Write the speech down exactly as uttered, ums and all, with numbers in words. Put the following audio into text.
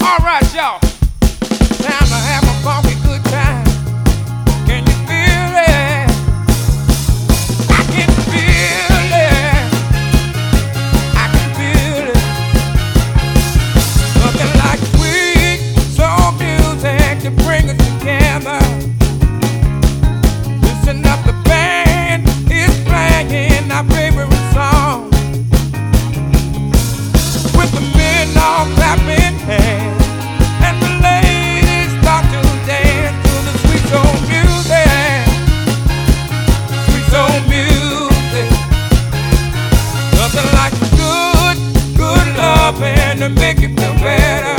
All right, y'all. Time to have a funky good time. Can you feel it? I can feel it. I can feel it. Nothing like sweet soul music to bring us together. Listen up, the band is playing our favorite song. With the men all clapping hands and the ladies start to dance to the sweet soul music. Sweet soul music. Nothing like good, good love and to make you feel better.